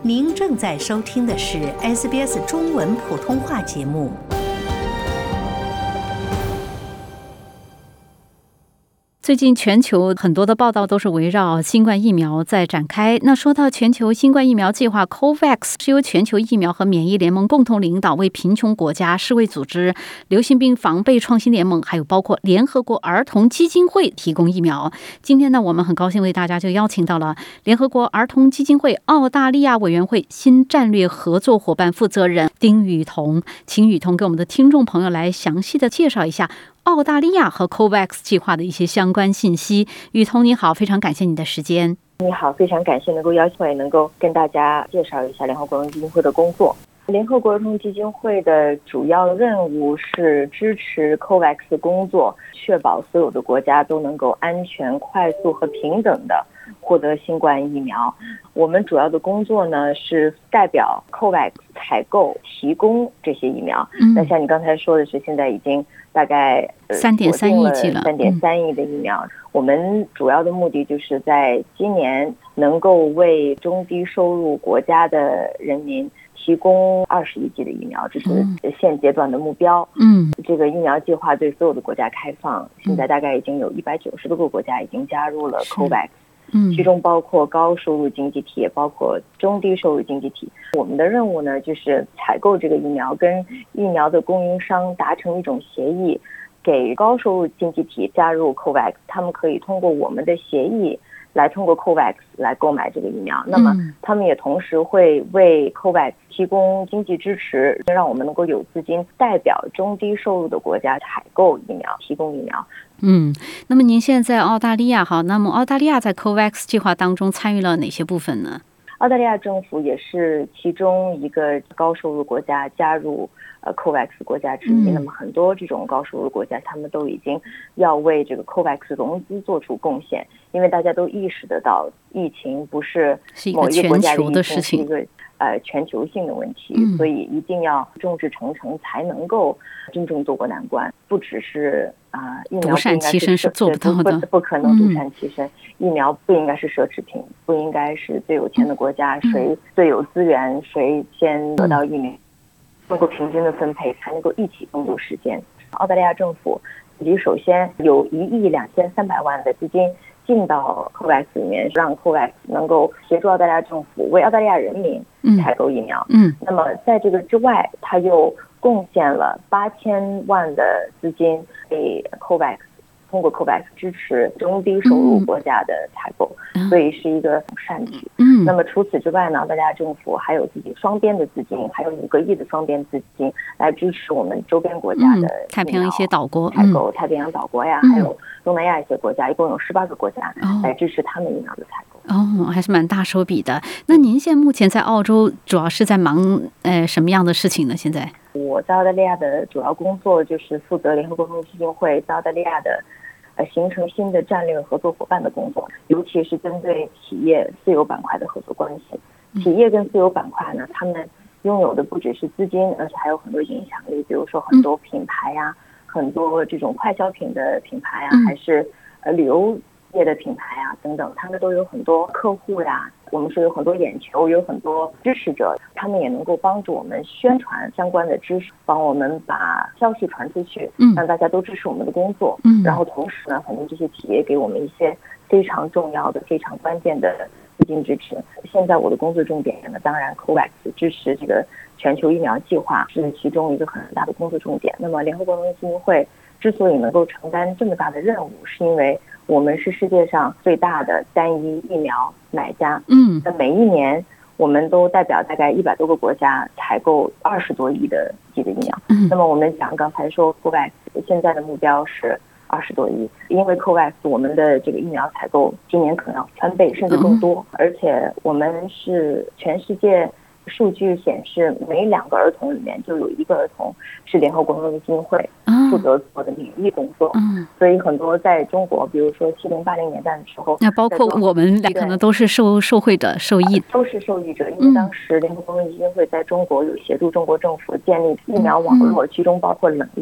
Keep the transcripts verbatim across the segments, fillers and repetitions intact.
您正在收听的是 S B S 中文普通话节目。 最近全球很多的报道都是围绕新冠疫苗在展开。那说到全球新冠疫苗计划 COVAX 是由全球疫苗和免疫联盟共同领导，为贫穷国家、世卫组织、流行病防备创新联盟，还有包括联合国儿童基金会提供疫苗。今天呢，我们很高兴为大家就邀请到了联合国儿童基金会澳大利亚委员会新战略合作伙伴负责人丁雨桐，请雨桐给我们的听众朋友来详细的介绍一下澳大利亚和 COVAX 计划的一些相关信息。雨桐你好，非常感谢你的时间。 你好，非常感谢能够邀请我，也能够跟大家介绍一下联合国儿童基金会的工作。联合国儿童基金会的主要任务是支持 COVAX 工作，确保所有的国家都能够安全、快速和平等的获得新冠疫苗。我们主要的工作呢是代表 COVAX 采购、提供这些疫苗。嗯、那像你刚才说的是，现在已经大概三点三亿剂了， 三点三亿的疫苗。嗯、我们主要的目的就是在今年能够为中低收入国家的人民提供二十亿剂的疫苗，这是现阶段的目标。嗯，这个疫苗计划对所有的国家开放，现在大概已经有一百九十多个国家已经加入了 COVAX。嗯，其中包括高收入经济体，也包括中低收入经济体。我们的任务呢，就是采购这个疫苗，跟疫苗的供应商达成一种协议，给高收入经济体加入 COVAX， 他们可以通过我们的协议来通过 COVAX 来购买这个疫苗。那么他们也同时会为 COVAX 提供经济支持，让我们能够有资金代表中低收入的国家采购疫苗，提供疫苗。 嗯，那么您现在在澳大利亚，好，那么澳大利亚在 COVAX 计划当中参与了哪些部分呢？ 澳大利亚政府也是其中一个高收入国家加入呃 COVAX 国家之一。嗯、那么很多这种高收入国家，他们都已经要为这个 COVAX 融资做出贡献，因为大家都意识得到，疫情不是某一个国家的疫情，是一个呃全球性的问题，嗯、所以一定要众志成城，才能够真正渡过难关。不只是啊、呃，疫苗独善其身是做不到的， 不, 不可能独善其身。嗯、疫苗不应该是奢侈品，不应该是最有钱的国家、嗯、谁最有资源谁先得到疫苗，通过平均的分配才能够一起共度时间。澳大利亚政府自己首先有一亿两千三百万的资金进到 COVAX 里面，让 COVAX 能够协助澳大利亚政府为澳大利亚人民采购疫苗。嗯，那么在这个之外，他又贡献了八千万的资金给 COVAX， 通过 COVAX 支持中低收入国家的采购，嗯、所以是一个善举。嗯，那么除此之外呢，澳大利亚政府还有自己双边的资金，还有五个亿的双边资金来支持我们周边国家的、嗯、 太平洋一些岛国采购，太平洋岛国呀，嗯、还有东南亚一些国家，一共有十八个国家来支持他们疫苗的采购。 哦，还是蛮大手笔的。那您现在目前在澳洲主要是在忙呃什么样的事情呢？现在我在澳大利亚的主要工作就是负责联合国儿童基金会在澳大利亚的呃形成新的战略合作伙伴的工作，尤其是针对企业私有板块的合作关系。企业跟私有板块呢，他们拥有的不只是资金，而且还有很多影响力，比如说很多品牌呀、啊，很多这种快消品的品牌啊，还是呃旅游业的品牌啊等等，他们都有很多客户呀，我们是有很多眼球，有很多支持者，他们也能够帮助我们宣传相关的知识，帮我们把消息传出去，让大家都支持我们的工作。嗯，然后同时呢，很多这些企业给我们一些非常重要的、非常关键的资金支持。现在我的工作重点呢，当然 COVAX 支持这个全球疫苗计划是其中一个很大的工作重点。那么联合国儿童基金会之所以能够承担这么大的任务，是因为我们是世界上最大的单一疫苗买家。嗯，那每一年我们都代表大概一百多个国家采购二十多亿的剂的疫苗。嗯，那么我们讲刚才说 COVAX 现在的目标是二十多亿，因为 COVAX 我们的这个疫苗采购今年可能要翻倍甚至更多，嗯、而且我们是全世界数据显示，每两个儿童里面就有一个儿童是联合国儿童基金会负责做的免疫工作。嗯，所以很多在中国，比如说七零八零年代的时候， 那包括我们俩可能都是受受惠者、受益， 都是受益者。因为当时联合国儿童基金会在中国有协助中国政府建立疫苗网络，其中包括冷链。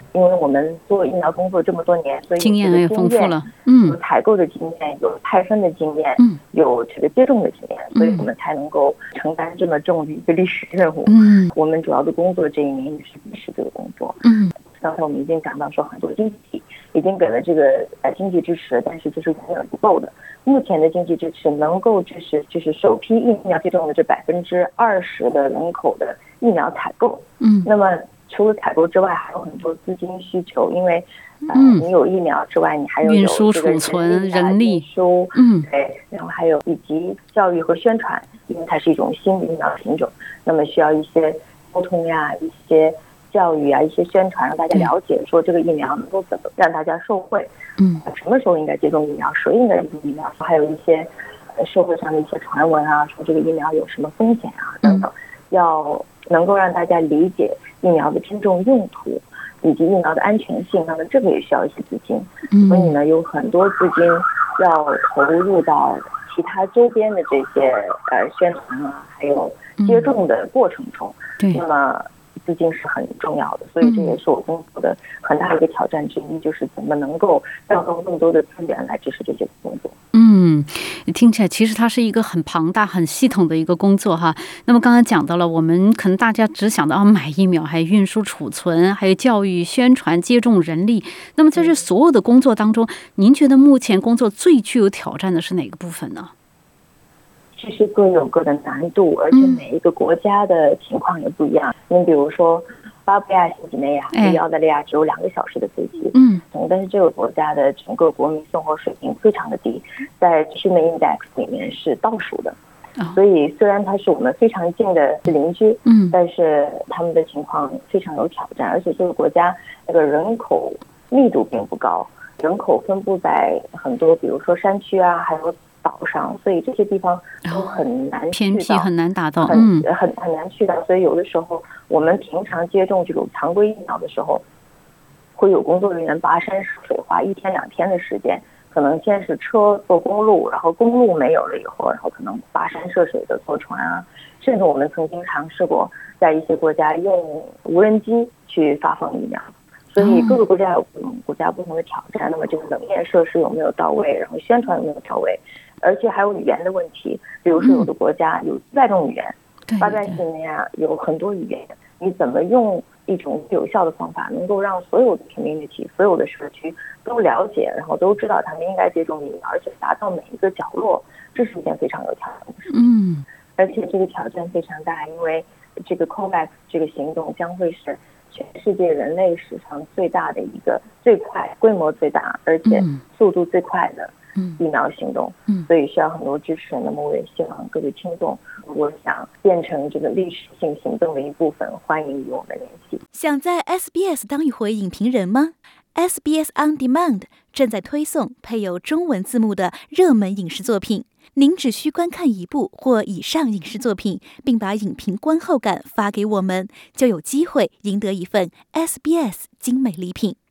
因为我们做疫苗工作这么多年，所以经验也丰富了，嗯， 有采购的经验，有派生的经验， 嗯， 有这个接种的经验，所以我们才能够承担这么重的一个历史任务。 嗯， 我们主要的工作这一年也是支持这个工作。 嗯， 刚才我们已经讲到说，很多经济体已经给了这个呃经济支持，但是这是远远不够的。目前的经济支持能够支持就是首批疫苗接种的这百分之二十的人口的疫苗采购。 嗯， 那么除了采购之外，还有很多资金需求，因为呃， 嗯、 你有疫苗之外，你还有运输、 这个储存、 人力， 运输， 嗯， 对，然后还有以及教育和宣传，因为它是一种新的疫苗品种，那么需要一些沟通呀，一些教育啊，一些宣传，让大家了解说这个疫苗能够怎么让大家受惠， 嗯， 什么时候应该接种疫苗，谁应该接种疫苗，还有一些社会上的一些传闻啊，说这个疫苗有什么风险啊等等，要能够让大家理解疫苗的真正用途以及疫苗的安全性，那么这个也需要一些资金，所以呢有很多资金要投入到其他周边的这些呃宣传啊，还有接种的过程中， 对， 那么资金是很重要的，所以这也是我工作的很大一个挑战之一，就是怎么能够调动更多的资源来支持这些工作。 嗯，听起来其实它是一个很庞大、很系统的一个工作哈。那么刚刚讲到了，我们可能大家只想到啊买疫苗，还有运输、储存，还有教育、宣传、接种人力。那么在这所有的工作当中，您觉得目前工作最具有挑战的是哪个部分呢？ 其实各有各的难度，而且每一个国家的情况也不一样。你、嗯、比如说巴布亚新几内亚离澳大利亚只有两个小时的飞机，嗯，但是这个国家的整个国民生活水平非常的低，在 Human Index 里面是倒数的。所以虽然它是我们非常近的邻居，嗯，但是他们的情况非常有挑战，而且这个国家那个人口密度并不高，人口分布在很多比如说山区啊，还有岛上，所以这些地方都很难去到， 偏僻很难达到， 很很很难去到。所以有的时候我们平常接种这种常规疫苗的时候，会有工作人员跋山涉水，花一天两天的时间，可能先是车坐公路，然后公路没有了以后，然后可能跋山涉水的坐船啊，甚至我们曾经尝试过在一些国家用无人机去发放疫苗。所以各个国家有国家不同的挑战，那么这个冷链设施有没有到位，然后宣传有没有到位，而且还有语言的问题，比如说有的国家有几百种语言，巴布亚新几内亚有很多语言，你怎么用一种有效的方法能够让所有的 community 所有的社区都了解，然后都知道他们应该接种疫苗，而且达到每一个角落，这是一件非常有挑战的事情。嗯，而且这个挑战非常大，因为这个 COVAX 这个行动将会是全世界人类史上最大的一个最快规模最大而且速度最快的疫苗行动，嗯，所以需要很多支持。那么我也希望各位听众，如果想变成这个历史性行动的一部分，欢迎与我们联系。 想在 S B S 当一回影评人吗？ S B S On Demand 正在推送配有中文字幕的热门影视作品，您只需观看一部或以上影视作品，并把影评观后感发给我们，就有机会赢得一份 S B S 精美礼品。